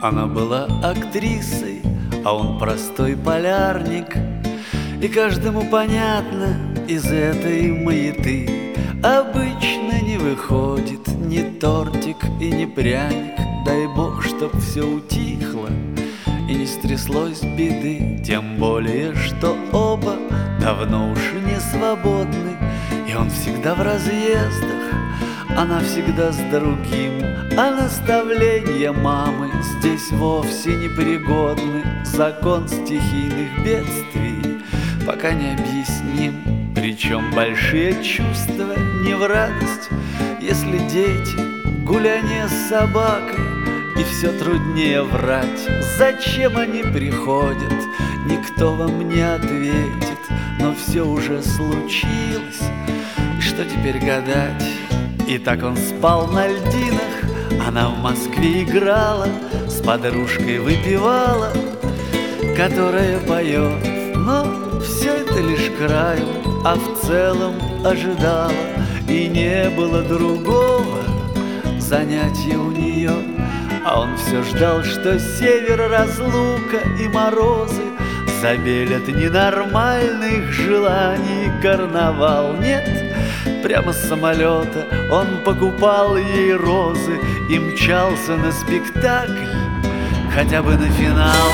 Она была актрисой, а он простой полярник. И каждому понятно из этой маяты обычно не выходит ни тортик и ни пряник. Дай бог, чтоб все утихло и не стряслось беды. Тем более, что оба давно уж не свободны, и он всегда в разъездах, она всегда с другим. А наставления мамы здесь вовсе не пригодны. Закон стихийных бедствий пока не объясним. Причем большие чувства не в радость, если дети, гуляние с собакой, и все труднее врать. Зачем они приходят, никто вам не ответит. Но все уже случилось, и что теперь гадать? И так он спал на льдинах, она в Москве играла, с подружкой выпивала, которая поет. Но все это лишь краю, а в целом ожидала. И не было другого занятия у нее. А он все ждал, что север, разлука и морозы забелят ненормальных желаний карнавал. Нет, прямо с самолета он покупал ей розы и мчался на спектакль, хотя бы на финал.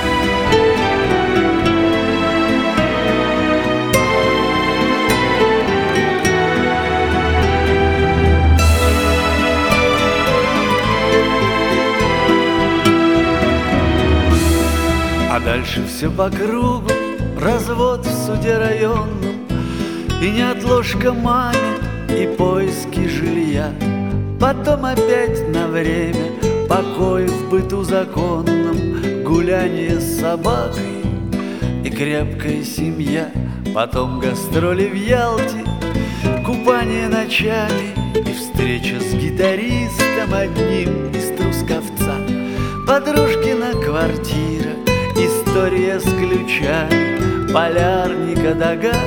А дальше все по кругу, развод в суде районном, и неотложка маме, и поиски жилья. Потом опять на время покой в быту законном, гуляние с собакой и крепкая семья. Потом гастроли в Ялте, купание ночами и встреча с гитаристом одним из Трусковца. Подружкина квартира, история с ключами, полярника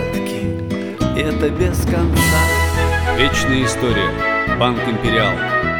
догадки — это без конца. Вечная история. Банк Империал.